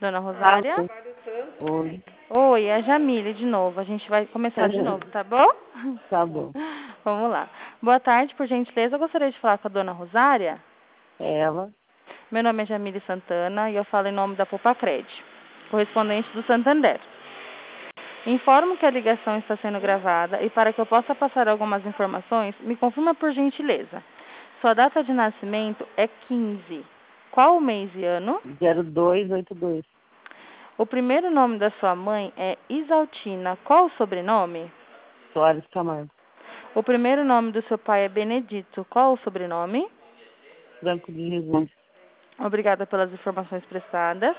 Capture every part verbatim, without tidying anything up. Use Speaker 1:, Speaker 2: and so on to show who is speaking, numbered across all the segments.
Speaker 1: Dona Rosária?
Speaker 2: Oi.
Speaker 1: Oi, é a Jamile de novo. A gente vai começar de novo, tá bom?
Speaker 2: Tá bom.
Speaker 1: Vamos lá. Boa tarde, por gentileza. Eu gostaria de falar com a Dona Rosária.
Speaker 2: Ela.
Speaker 1: Meu nome é Jamile Santana e eu falo em nome da Popacred, correspondente do Santander. Informo que a ligação está sendo gravada e para que eu possa passar algumas informações, me confirma por gentileza. Sua data de nascimento é quinze. Qual o mês e ano?
Speaker 2: zero dois oito dois.
Speaker 1: O primeiro nome da sua mãe é Isaltina. Qual o sobrenome?
Speaker 2: Soares Camargo.
Speaker 1: O primeiro nome do seu pai é Benedito. Qual o sobrenome?
Speaker 2: Franco de Jesus.
Speaker 1: Obrigada pelas informações prestadas.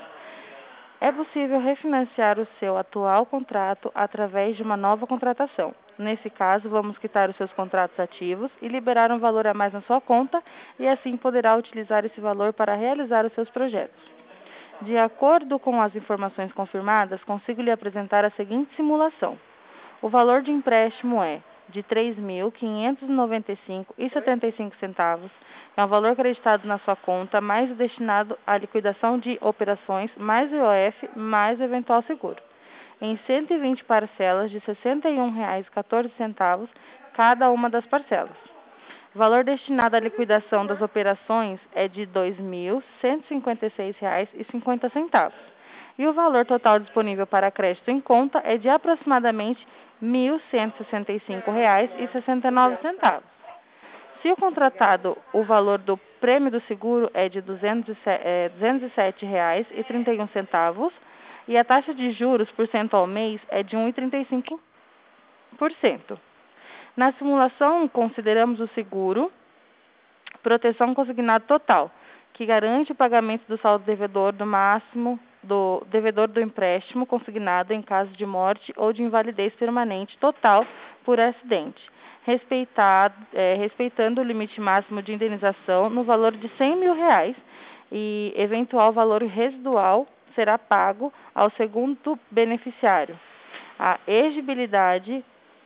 Speaker 1: É possível refinanciar o seu atual contrato através de uma nova contratação. Nesse caso, vamos quitar os seus contratos ativos e liberar um valor a mais na sua conta e assim poderá utilizar esse valor para realizar os seus projetos. De acordo com as informações confirmadas, consigo lhe apresentar a seguinte simulação. O valor de empréstimo é de três mil quinhentos e noventa e cinco reais e setenta e cinco centavos. É um valor acreditado na sua conta, mais o destinado à liquidação de operações, mais o I O F, mais o eventual seguro. Em cento e vinte parcelas de sessenta e um reais e quatorze centavos cada uma das parcelas. O valor destinado à liquidação das operações é de dois mil cento e cinquenta e seis reais e cinquenta centavos. E o valor total disponível para crédito em conta é de aproximadamente mil cento e sessenta e cinco reais e sessenta e nove centavos. Se o contratado, o valor do prêmio do seguro é de duzentos e sete reais e trinta e um centavos e a taxa de juros por cento ao mês é de um vírgula trinta e cinco por cento. Na simulação, consideramos o seguro proteção consignado total, que garante o pagamento do saldo devedor do máximo do devedor do empréstimo consignado em caso de morte ou de invalidez permanente total por acidente, respeitado, é, respeitando o limite máximo de indenização no valor de cem mil reais e eventual valor residual será pago ao segundo beneficiário. A exigibilidade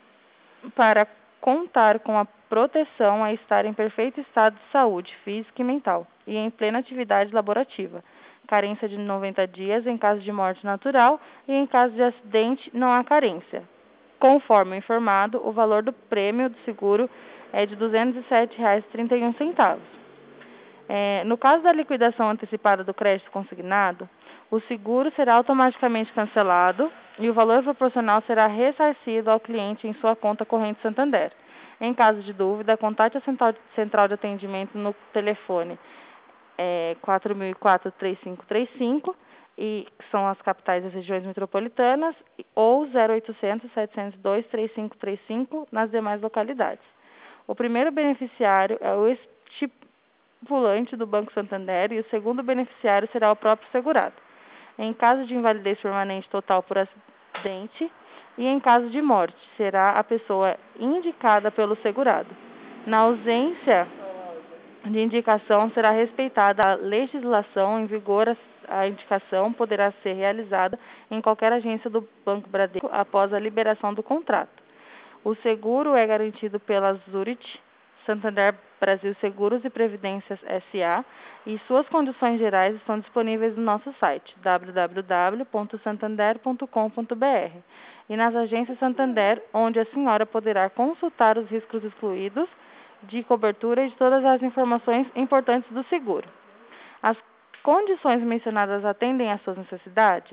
Speaker 1: para contar com a proteção a estar em perfeito estado de saúde física e mental e em plena atividade laborativa. Carência de noventa dias em caso de morte natural e em caso de acidente não há carência. Conforme informado, o valor do prêmio do seguro é de duzentos e sete reais e trinta e um centavos. É, no caso da liquidação antecipada do crédito consignado, o seguro será automaticamente cancelado e o valor proporcional será ressarcido ao cliente em sua conta corrente Santander. Em caso de dúvida, contate a central, central de atendimento no telefone é, quatro mil e quatro, três cinco três cinco, e são as capitais das regiões metropolitanas, ou zero oitocentos, setecentos e dois, trinta e cinco trinta e cinco nas demais localidades. O primeiro beneficiário é o estipulante do Banco Santander e o segundo beneficiário será o próprio segurado. Em caso de invalidez permanente total por acidente e em caso de morte, será a pessoa indicada pelo segurado. Na ausência de indicação, será respeitada a legislação em vigor. A indicação poderá ser realizada em qualquer agência do Banco Bradesco após a liberação do contrato. O seguro é garantido pela Zurich Santander Brasil Seguros e Previdências S A e suas condições gerais estão disponíveis no nosso site w w w ponto santander ponto com ponto b r e nas agências Santander, onde a senhora poderá consultar os riscos excluídos de cobertura e de todas as informações importantes do seguro. As condições mencionadas atendem às suas necessidades?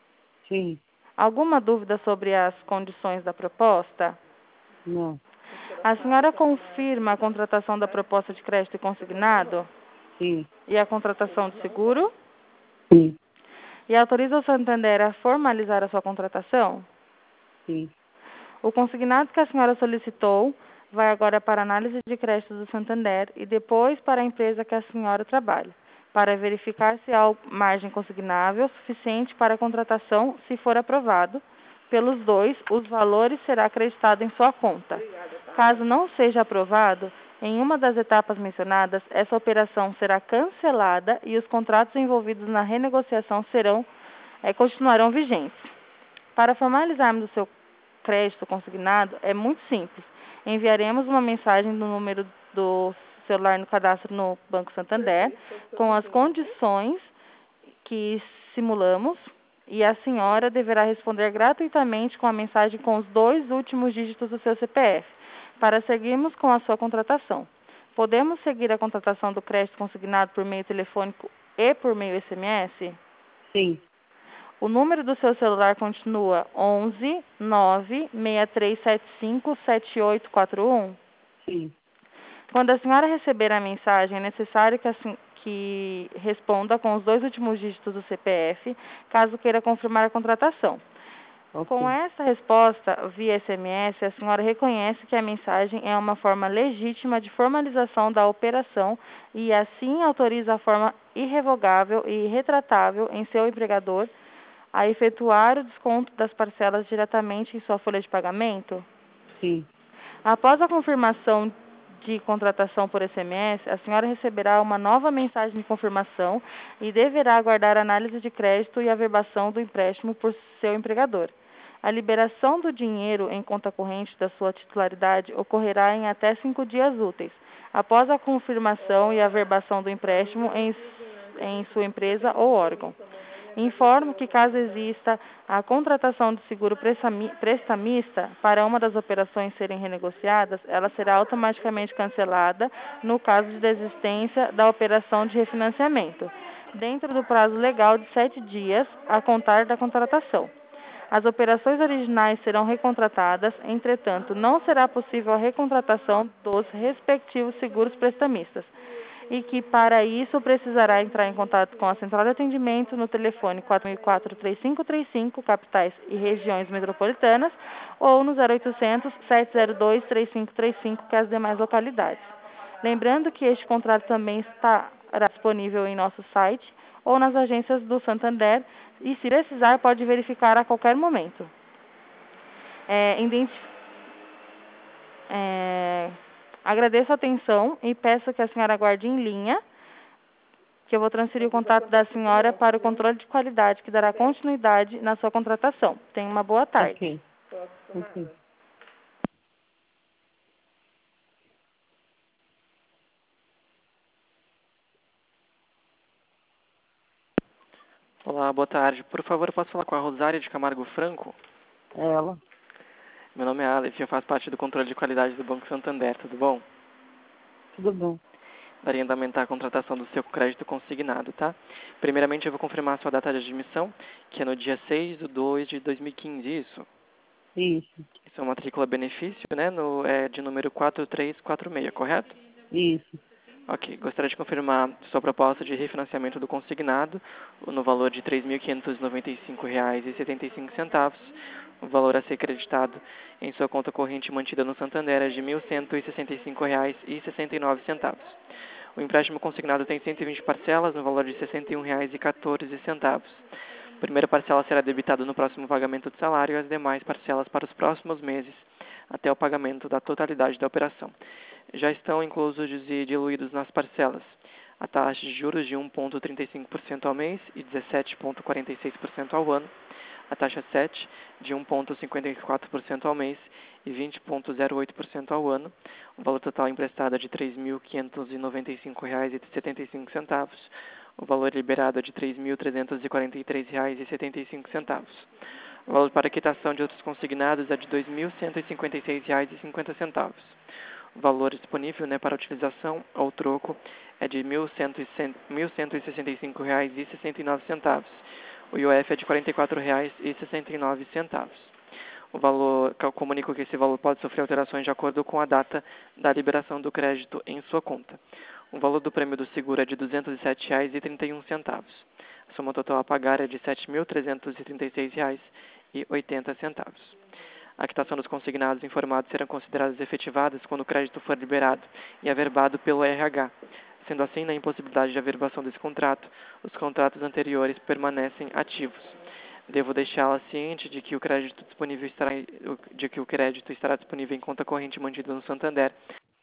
Speaker 2: Sim.
Speaker 1: Alguma dúvida sobre as condições da proposta?
Speaker 2: Não.
Speaker 1: A senhora confirma a contratação da proposta de crédito consignado?
Speaker 2: Sim.
Speaker 1: E a contratação do seguro?
Speaker 2: Sim.
Speaker 1: E autoriza o Santander a formalizar a sua contratação?
Speaker 2: Sim.
Speaker 1: O consignado que a senhora solicitou vai agora para a análise de crédito do Santander e depois para a empresa que a senhora trabalha, para verificar se há margem consignável suficiente para a contratação. Se for aprovado pelos dois, os valores será acreditado em sua conta. Caso não seja aprovado, em uma das etapas mencionadas, essa operação será cancelada e os contratos envolvidos na renegociação serão, é, continuarão vigentes. Para formalizarmos o seu crédito consignado, é muito simples. Enviaremos uma mensagem no número do celular no cadastro no Banco Santander, com as condições que simulamos e a senhora deverá responder gratuitamente com a mensagem com os dois últimos dígitos do seu C P F, para seguirmos com a sua contratação. Podemos seguir a contratação do crédito consignado por meio telefônico e por meio S M S?
Speaker 2: Sim.
Speaker 1: O número do seu celular continua onze nove seis três sete cinco sete oito quatro um?
Speaker 2: Sim.
Speaker 1: Quando a senhora receber a mensagem, é necessário que, a, sen- que responda com os dois últimos dígitos do C P F, caso queira confirmar a contratação. Com
Speaker 2: Ok.
Speaker 1: essa resposta via S M S, a senhora reconhece que a mensagem é uma forma legítima de formalização da operação e assim autoriza a forma irrevogável e irretratável em seu empregador a efetuar o desconto das parcelas diretamente em sua folha de pagamento?
Speaker 2: Sim.
Speaker 1: Após a confirmação de contratação por S M S, a senhora receberá uma nova mensagem de confirmação e deverá aguardar a análise de crédito e averbação do empréstimo por seu empregador. A liberação do dinheiro em conta corrente da sua titularidade ocorrerá em até cinco dias úteis, após a confirmação e averbação do empréstimo em, em sua empresa ou órgão. Informo que, caso exista a contratação de seguro prestami- prestamista para uma das operações serem renegociadas, ela será automaticamente cancelada no caso de desistência da operação de refinanciamento, dentro do prazo legal de sete dias a contar da contratação. As operações originais serão recontratadas, entretanto, não será possível a recontratação dos respectivos seguros prestamistas, e que, para isso, precisará entrar em contato com a Central de Atendimento no telefone quatro mil e quatro, três cinco três cinco, capitais e regiões metropolitanas, ou no zero oitocentos, sete zero dois, três cinco três cinco, que é as demais localidades. Lembrando que este contrato também estará disponível em nosso site ou nas agências do Santander e, se precisar, pode verificar a qualquer momento. É, identi- é, agradeço a atenção e peço que a senhora aguarde em linha, que eu vou transferir o contato da senhora para o controle de qualidade, que dará continuidade na sua contratação. Tenha uma boa tarde.
Speaker 2: Ok. Ok.
Speaker 3: Olá, boa tarde. Por favor, eu posso falar com a Rosária de Camargo Franco?
Speaker 2: É ela.
Speaker 3: Meu nome é Aleph e eu faço parte do controle de qualidade do Banco Santander, tudo bom?
Speaker 2: Tudo bom.
Speaker 3: Daria andamento à contratação do seu crédito consignado, tá? Primeiramente, eu vou confirmar a sua data de admissão, que é no dia seis de dois de dois mil e quinze, isso?
Speaker 2: Isso.
Speaker 3: Isso é uma matrícula benefício, né? No, é de número quatro três quatro seis, correto?
Speaker 2: Isso.
Speaker 3: Ok. Gostaria de confirmar sua proposta de refinanciamento do consignado no valor de três mil quinhentos e noventa e cinco reais e setenta e cinco centavos. O valor a ser creditado em sua conta corrente mantida no Santander é de mil cento e sessenta e cinco reais e sessenta e nove centavos. O empréstimo consignado tem cento e vinte parcelas no valor de sessenta e um reais e quatorze centavos. A primeira parcela será debitada no próximo pagamento do salário e as demais parcelas para os próximos meses, até o pagamento da totalidade da operação. Já estão inclusos e diluídos nas parcelas a taxa de juros de um vírgula trinta e cinco por cento ao mês e dezessete vírgula quarenta e seis por cento ao ano, a taxa sete de um vírgula cinquenta e quatro por cento ao mês e vinte vírgula zero oito por cento ao ano, o valor total emprestado é de três mil quinhentos e noventa e cinco reais e setenta e cinco centavos, o valor liberado é de três mil trezentos e quarenta e três reais e setenta e cinco centavos. O valor para quitação de outros consignados é de dois mil cento e cinquenta e seis reais e cinquenta centavos. O valor disponível, né, para utilização ou troco é de mil cento e sessenta e cinco reais e sessenta e nove centavos. O I O F é de quarenta e quatro reais e sessenta e nove centavos. O valor, eu comunico que esse valor pode sofrer alterações de acordo com a data da liberação do crédito em sua conta. O valor do prêmio do seguro é de duzentos e sete reais e trinta e um centavos. A soma total a pagar é de sete mil trezentos e trinta e seis reais e oitenta centavos. A quitação dos consignados informados serão consideradas efetivadas quando o crédito for liberado e averbado pelo R H. Sendo assim, na impossibilidade de averbação desse contrato, os contratos anteriores permanecem ativos. Devo deixá-la ciente de que o crédito disponível estará, de que o crédito estará disponível em conta corrente mantida no Santander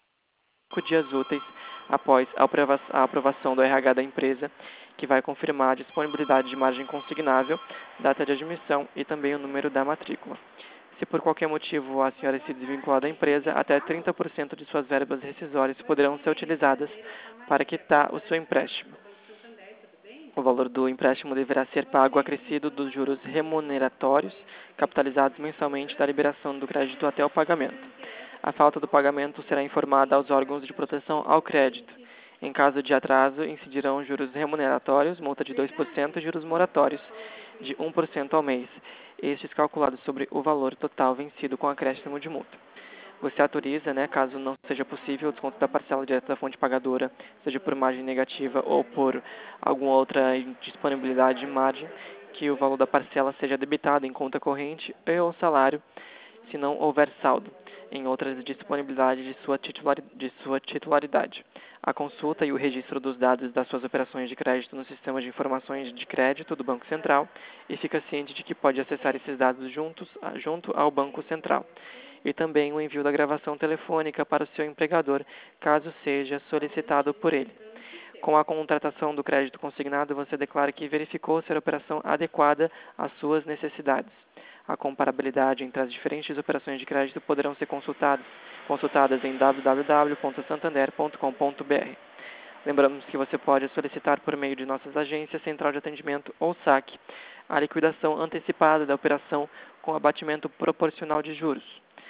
Speaker 3: cinco dias úteis após a aprova- a aprovação do R H da empresa, que vai confirmar a disponibilidade de margem consignável, data de admissão e também o número da matrícula. Se por qualquer motivo a senhora se desvincular da empresa, até trinta por cento de suas verbas rescisórias poderão ser utilizadas para quitar o seu empréstimo. O valor do empréstimo deverá ser pago acrescido dos juros remuneratórios capitalizados mensalmente da liberação do crédito até o pagamento. A falta do pagamento será informada aos órgãos de proteção ao crédito. Em caso de atraso, incidirão juros remuneratórios, multa de dois por cento e juros moratórios de um por cento ao mês, estes calculados sobre o valor total vencido com acréscimo de multa. Você autoriza, né, caso não seja possível, o desconto da parcela direta da fonte pagadora, seja por margem negativa ou por alguma outra disponibilidade de margem, que o valor da parcela seja debitado em conta corrente ou salário, se não houver saldo, em outras disponibilidades de sua, titular, de sua titularidade. A consulta e o registro dos dados das suas operações de crédito no sistema de informações de crédito do Banco Central e fica ciente de que pode acessar esses dados juntos, junto ao Banco Central. E também o envio da gravação telefônica para o seu empregador, caso seja solicitado por ele. Com a contratação do crédito consignado, você declara que verificou ser a operação adequada às suas necessidades. A comparabilidade entre as diferentes operações de crédito poderão ser consultadas, consultadas em w w w ponto santander ponto com ponto b r. Lembramos que você pode solicitar por meio de nossas agências, central de atendimento ou saque, a liquidação antecipada da operação com abatimento proporcional de juros.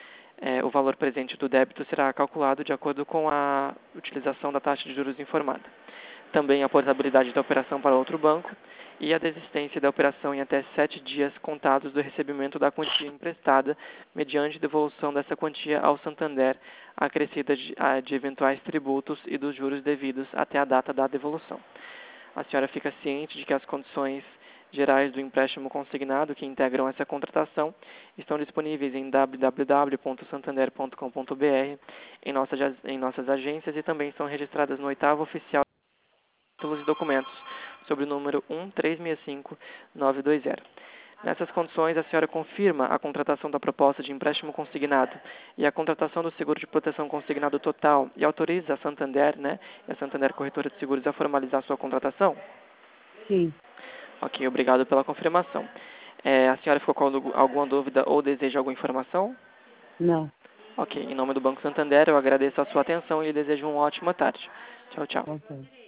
Speaker 3: É, o valor presente do débito será calculado de acordo com a utilização da taxa de juros informada. Também a portabilidade da operação para outro banco e a desistência da operação em até sete dias contados do recebimento da quantia emprestada, mediante devolução dessa quantia ao Santander, acrescida de, de eventuais tributos e dos juros devidos até a data da devolução. A senhora fica ciente de que as condições gerais do empréstimo consignado que integram essa contratação estão disponíveis em w w w ponto santander ponto com ponto b r, em, nossa, em nossas agências, e também estão registradas no oitavo oficial títulos e documentos sobre o número um três seis cinco nove dois zero. Nessas condições, a senhora confirma a contratação da proposta de empréstimo consignado e a contratação do seguro de proteção consignado total e autoriza a Santander, né, e a Santander Corretora de Seguros a formalizar sua contratação?
Speaker 2: Sim.
Speaker 3: Ok, obrigado pela confirmação. É, a senhora ficou com alguma dúvida ou deseja alguma informação?
Speaker 2: Não.
Speaker 3: Ok, em nome do Banco Santander, eu agradeço a sua atenção e lhe desejo uma ótima tarde. Tchau, tchau.
Speaker 2: Ok.